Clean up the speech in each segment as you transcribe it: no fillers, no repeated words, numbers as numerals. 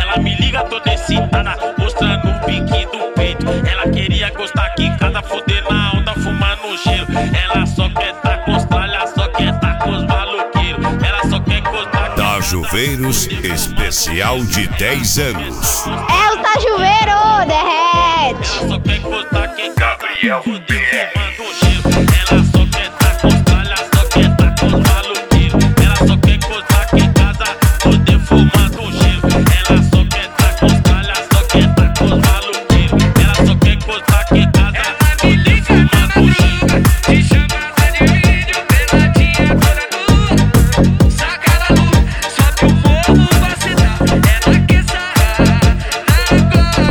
Ela me liga toda excitada, mostrando o pique do peito. Ela queria gostar aqui em casa, foder na onda, fumando um cheiro. Ela só quer tá com os tralha, só quer tá com os maloqueiros. Ela só quer gostar Tajuveiros especial de 10 anos. É o Tajuveiro, derrete. Ela só quer gostar aqui em casa, Gabriel foder, fumando um cheiro. Ela só quer tá com os tralha, só quer tá com os maloqueiros. Ela só quer gostar aqui em casa, foder, fumando um cheiro. Ela só quer tá com os tralha, só quer tá com os maloqueiros. Ela só quer gostar aqui em casa, foder, fumando um cheiro. Te chamava de vídeo, peladinha toda nua. Saca na luz, sobe o morro, vacilar. Ela quer sarrar na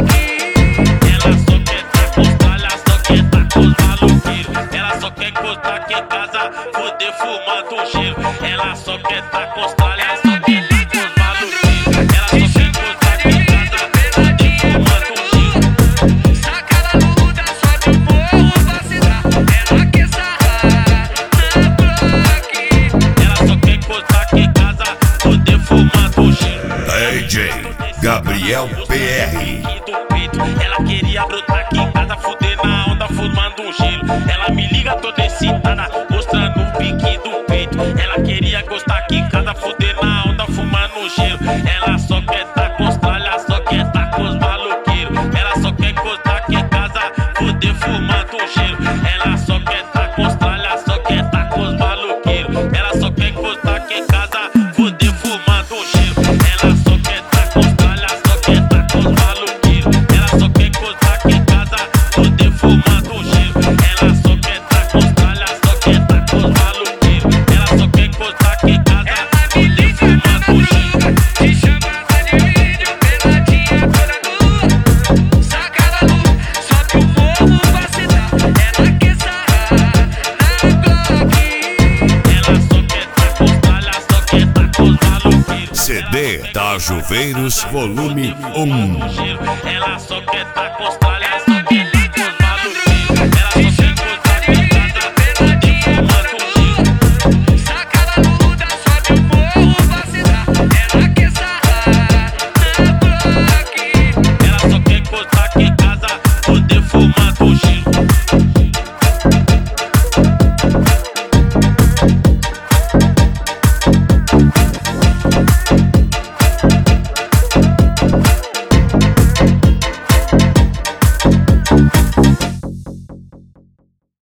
Glock. Ela só quer tá com os tralha, só quer tá com os maloqueiros. Ela só quer gostar aqui em casa, foder, fumando um cheiro. Ela só quer tá com os tralha, só quer tá com os maloqueiros. Ela só quer gostar aqui em casa, foder, fumando um cheiro. Saca na luta, sobe o morro, vacilar. Ela quer sarrar na Glock. Ela só quer gostar aqui em casa, foder, fumando um cheiro. DJ Gabriel PR. Ela queria brotar aqui em casa, fuder na onda, fumando um gelo. Ela me liga toda excitada, mostrando o pique do peito. Ela queria gostar aqui em casa, fuder na onda, fumando um gelo. Ela só quer tá com os tralha, só quer tá com os maloqueiros. Ela só quer gostar aqui em casa, fuder, fumando um gelo. Ela só quer tá com os tralha, só quer tá com os maloqueiros. Ela só quer gostar aqui em casa, fuder, fumando um gelo. Ela só quer tá com os tralha, só quer tá com os maloqueiros. Ela só quer gostar aqui em casa, fuder, fumando um gelo. Ela só quer tá com os tralha, só quer tá com os maloqueiros. Ela só quer gostar aqui em casa, fuder, fumando um gelo. Te chamava de vídeo, peladinha toda nua. Saca na luz, sobe o morro, vacilar. Ela quer sarrar na Glock. Ela só quer tá com os tralha, só quer tá com os maloqueiros. CD Tajuveiros Volume 1. Ela só quer tá com os